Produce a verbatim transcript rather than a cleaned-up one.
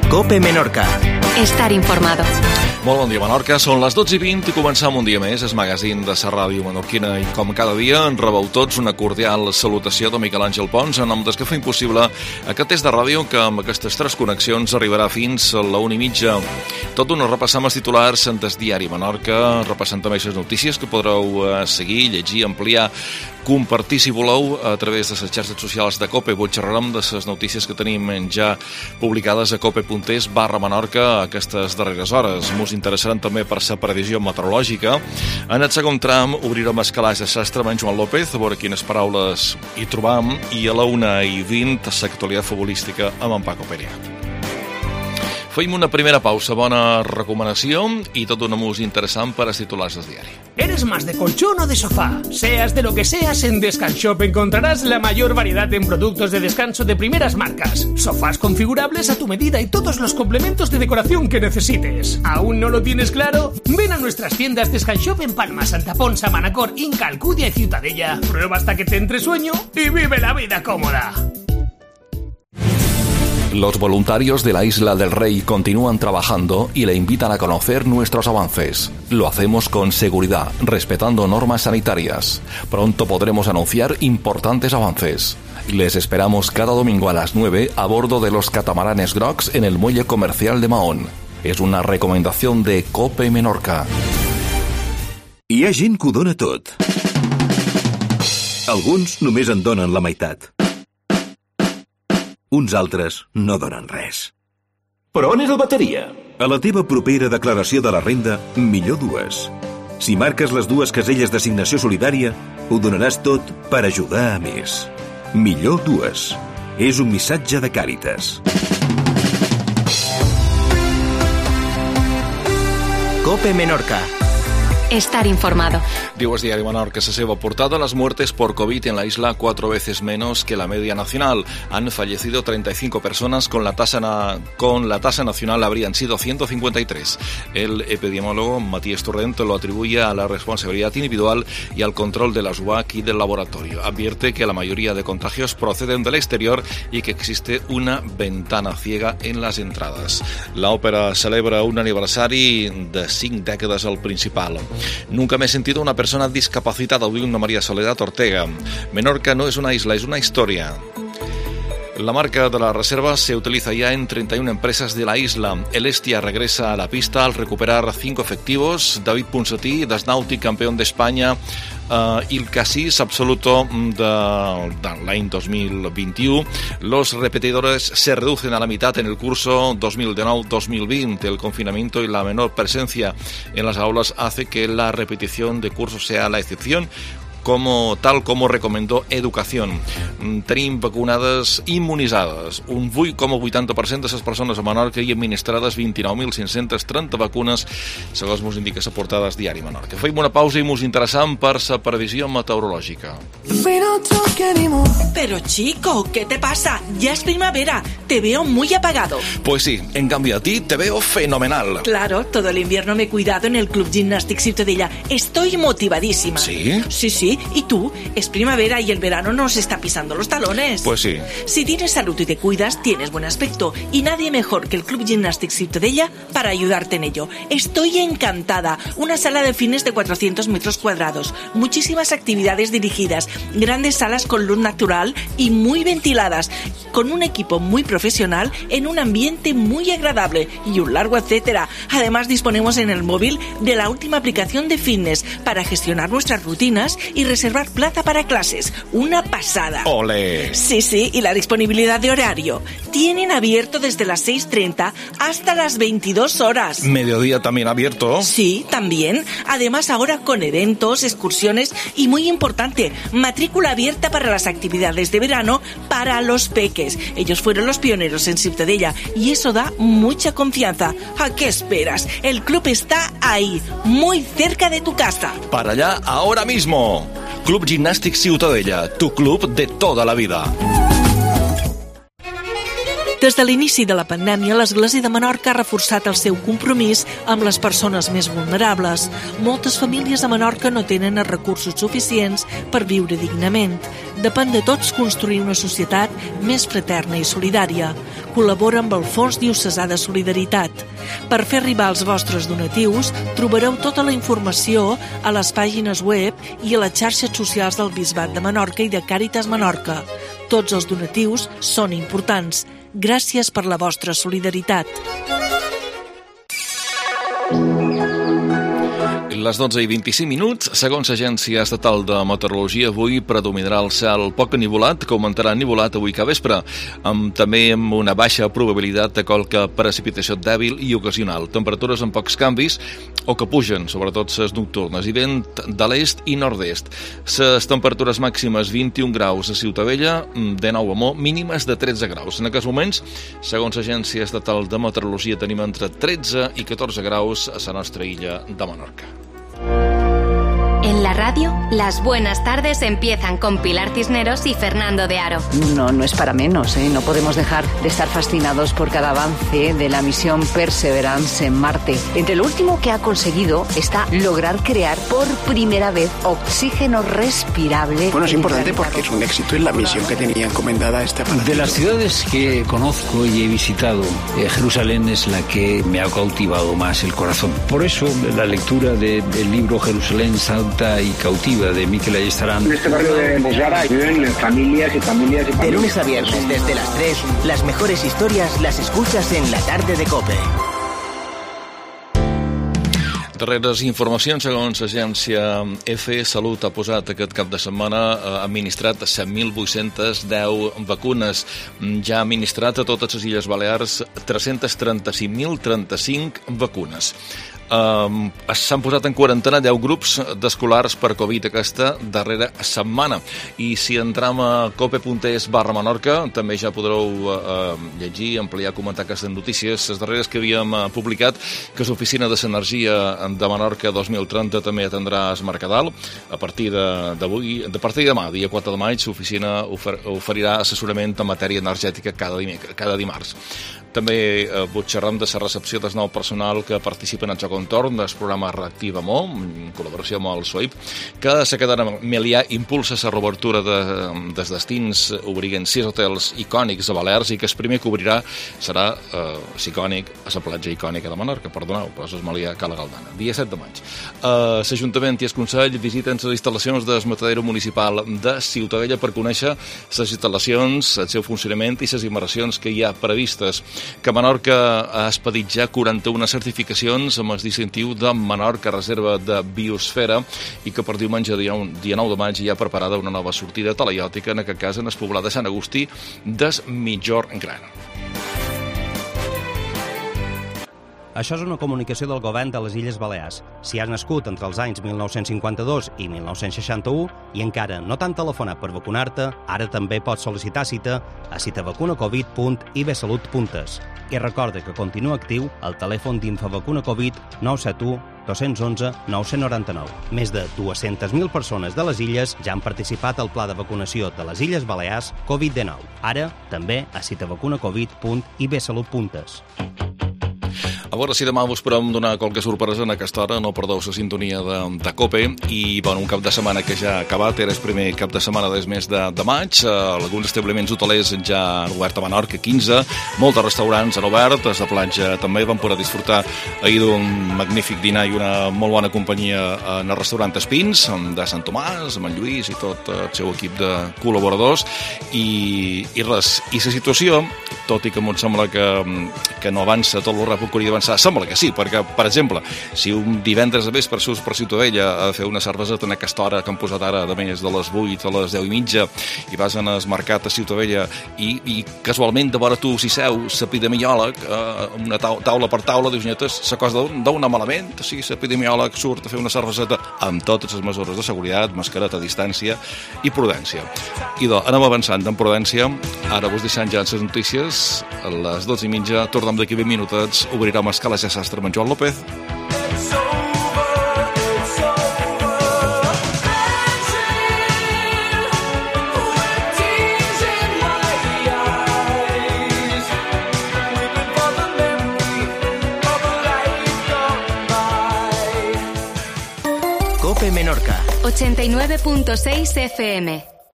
COPE Menorca. Estar informado. Molt bon dia, Menorca. Són les dotze i vint i començam un dia més el magazín de la ràdio menorquina i com cada dia en rebeu tots una cordial salutació de Miquel Àngel Pons en nom dels que fa impossible aquest test de ràdio que amb aquestes tres connexions arribarà fins a la una i mitja. Tot una repassam els titulars del diari Menorca, repassant també les notícies que podreu seguir, llegir, ampliar, compartir, si voleu, a través de les xarxes socials de COPE. Avui xerrarem de les notícies que tenim ja publicades a cope.es barra Menorca aquestes darreres hores. Mos interessaran també per la previsió meteorològica. En el segon tram obrirem el calaix de sastre amb en Joan López, a veure quines paraules hi trobam, i a la una i vint l'actualitat futbolística amb en Paco Perea. Feim una primera pausa, bona recomanació i tot una música interessant per als titulars del diari. ¿Eres más de colchón o de sofá? Seas de lo que seas, en Descanshop encontrarás la mayor variedad en productos de descanso de primeras marcas. Sofás configurables a tu medida y todos los complementos de decoración que necesites. ¿Aún no lo tienes claro? Ven a nuestras tiendas Descanshop en Palma, Santa Ponsa, Manacor, Inca, Alcudia y Ciutadella. Prueba hasta que te entre sueño y vive la vida cómoda. Los voluntarios de la Isla del Rey continúan trabajando y le invitan a conocer nuestros avances. Lo hacemos con seguridad, respetando normas sanitarias. Pronto podremos anunciar importantes avances. Les esperamos cada domingo a las nueve a bordo de los catamaranes grocs en el muelle comercial de Mahón. Es una recomendación de COPE Menorca. Hi ha gent que ho dona tot. Alguns només en donen la meitat. Uns altres no donen res. Però on és el bateria? A la teva propera declaració de la renda, millor dues. Si marques les dues caselles d'assignació solidària, ho donaràs tot per ajudar a més. Millor dues. És un missatge de Càritas. COPE Menorca. Estar informado. Diu el diari Menorca en la seva portada: las muertes por COVID en la isla cuatro veces menos que la media nacional. Han fallecido treinta y cinco personas, con la tasa na- con la tasa nacional habrían sido ciento cincuenta y tres. El epidemiólogo Matías Torrent lo atribuye a la responsabilidad individual y al control de las U A C y del laboratorio. Advierte que la mayoría de contagios proceden del exterior y que existe una ventana ciega en las entradas. La ópera celebra un aniversari de cinc dècades al Principal. Nunca me he sentido una persona discapacitada, diu una María Soledad Ortega. Menorca no es una isla, es una historia. La marca de la reserva se utiliza ya en treinta y una empresas de la isla. El Estia regresa a la pista al recuperar cinco efectivos. David Ponsatí, Desnàutic, campeón de España, uh, y el Casís absoluto de, de l'any dos mil vint-i-u. Los repetidores se reducen a la mitad en el curso dos mil dinou dos mil vint. El confinamiento y la menor presencia en las aulas hace que la repetición de cursos sea la excepción, como tal como recomendó Educación. Tenim vacunades immunitzades un vuit coma vuitanta per cent de les persones a Menorca i administrades vint-i-nou mil cinc-centes trenta vacunes, segons mos indica la portada del diari Menorca. Feim una pausa i mos interessam per la previsió meteorològica. Pero chico, ¿qué te pasa? Ya es primavera, te veo muy apagado. Pues sí, en cambio a ti te veo fenomenal. Claro, todo el invierno me he cuidado en el Club Gimnàstic Ciutadella. Estoy motivadísima. ¿Sí? Sí, sí. ¿Y tú? Es primavera y el verano nos está pisando los talones. Pues sí. Si tienes salud y te cuidas, tienes buen aspecto. Y nadie mejor que el Club Gimnàstic Ciutadella para ayudarte en ello. Estoy encantada. Una sala de fitness de cuatrocientos metros cuadrados. Muchísimas actividades dirigidas. Grandes salas con luz natural y muy ventiladas. Con un equipo muy profesional en un ambiente muy agradable. Y un largo etcétera. Además disponemos en el móvil de la última aplicación de fitness para gestionar nuestras rutinas y reservar plaza para clases. Una pasada. ¡Ole! Sí, sí, y la disponibilidad de horario. Tienen abierto desde las seis treinta hasta las veintidós horas. ¿Mediodía también abierto? Sí, también. Además, ahora con eventos, excursiones y, muy importante, matrícula abierta para las actividades de verano para los peques. Ellos fueron los pioneros en Ciutadella y eso da mucha confianza. ¿A qué esperas? El club está ahí, muy cerca de tu casa. Para allá ahora mismo. Club Gimnàstic Ciutadella, tu club de toda la vida. Des de l'inici de la pandèmia, l'Església de Menorca ha reforçat el seu compromís amb les persones més vulnerables. Moltes famílies a Menorca no tenen els recursos suficients per viure dignament. Depèn de tots construir una societat més fraterna i solidària. Col·labora amb el Fons Diocesà de Solidaritat. Per fer arribar els vostres donatius, trobareu tota la informació a les pàgines web i a les xarxes socials del Bisbat de Menorca i de Càritas Menorca. Tots els donatius són importants. Gràcies per la vostra solidaritat. Les dotze i vint-i-cinc minuts, segons l'Agència Estatal de Meteorologia, avui predominarà el cel poc enivolat, que augmentarà enivolat avui que vespre, amb, també amb una baixa probabilitat de qualque precipitació dèbil i ocasional. Temperatures amb pocs canvis o que pugen, sobretot les nocturnes, i vent de l'est i nord-est. Les temperatures màximes vint-i-un graus a Ciutadella, de nou a Mo, mínimes de tretze graus. En aquests moments, segons l'Agència Estatal de Meteorologia, tenim entre tretze i catorze graus a la nostra illa de Menorca. En la radio, las buenas tardes empiezan con Pilar Cisneros y Fernando de Aro. No, no es para menos, ¿eh? No podemos dejar de estar fascinados por cada avance de la misión Perseverance en Marte. Entre lo último que ha conseguido está lograr crear por primera vez oxígeno respirable. Bueno, es importante porque es un éxito en la misión que tenía encomendada este aparato. De las ciudades que conozco y he visitado, eh, Jerusalén es la que me ha cautivado más el corazón. Por eso, la lectura del de, libro Jerusalén Santa y cautiva de Miquel Ayestarán. En este barrio de Bosgara viven familias y familias y familias. De lunes a viernes desde las tres, las mejores historias las escuchas en la tarde de COPE. Darreres informacions, segons l'agència EFE, Salut ha posat aquest cap de setmana, ha administrat set mil vuit-centes deu vacunes. Ja ha administrat a totes les Illes Balears tres-cents trenta-cinc mil trenta-cinc vacunes. Um, s'han posat en quarantena deu grups d'escolars per Covid aquesta darrera setmana, i si entram a cope.es barra Menorca també ja podreu uh, llegir, ampliar, comentar aquestes notícies. Les darreres que havíem uh, publicat, que l'Oficina de l'Energia de Menorca dos mil trenta també atendrà el Mercadal a partir d'avui, de, de partir de demà, dia quatre de maig, l'oficina ofer, oferirà assessorament en matèria energètica cada, dimec, cada dimarts. També eh, vull xerrar de la recepció del nou personal que participa en el joc entorn del programa Reactiva Mo, en col·laboració amb el S O I P, que la cadena Melià impulsa la reobertura de, dels destins, obriguen sis hotels icònics a Balears, i que el primer que obrirà serà eh, icònic a la platja icònica de Menorca, perdoneu, però és Melià Cala Galdana, dia set de maig. Eh, L'Ajuntament i el Consell visiten les instal·lacions del matadero municipal de Ciutadella per conèixer les instal·lacions, el seu funcionament i les inversions que hi ha previstes. Que Menorca ha expedit ja quaranta-una certificacions amb el distintiu de Menorca Reserva de Biosfera, i que per diumenge, dia, dia nou de maig, hi ha preparada una nova sortida telaiòtica, en aquest cas en el poblat de Sant Agustí des Mitjor Gran. Això és una comunicació del govern de les Illes Balears. Si has nascut entre els anys mil nou-cents cinquanta-dos i mil nou-cents seixanta-u i encara no t'han telefonat per vacunar-te, ara també pots sol·licitar cita a citavacunacovid punt i be salut punt es. I recorda que continua actiu el telèfon d'Infavacuna Covid nou set u dos u un nou nou nou. Més de dues-centes mil persones de les illes ja han participat al pla de vacunació de les Illes Balears Covid dinou. Ara també a citavacunacovid punt i be salut punt es. A veure si demà us podem donar qualque sorpresa en aquesta hora, no perdeu la sintonia de, de COPE, i bueno, un cap de setmana que ja ha acabat, era el primer cap de setmana del mes de, de maig, eh, alguns establiments hotelers ja han obert a Menorca, quinze, molts restaurants han obert, els de platja també van poder disfrutar ahir d'un magnífic dinar i una molt bona companyia en el restaurant Espins, de Sant Tomàs, amb en Lluís i tot el seu equip de col·laboradors, i, i res, i la situació, tot i que em sembla que, que no avança tot el ràpid que hauria d'avançar, sembla que sí, perquè, per exemple, si un divendres a vespre surts per Ciutadella a fer una cerveseta en aquesta hora que han posat ara, de més de les vuit a les deu i mitja, i vas en el mercat a Ciutadella i, i casualment de vora tu s'hi seu l'epidemiòleg, eh, una taula per taula, dius, netes, la cosa dona malament, sí, l'epidemiòleg surt a fer una cerveseta amb totes les mesures de seguretat, mascareta, distància i prudència. Idò, anem avançant en prudència, ara vos deixant ja les notícies, a les dotze i mitja, tornem d'aquí vint minutets, obrirà Escala ja Sastre amb Joan López. COPE Menorca ochenta y nueve punto seis F M.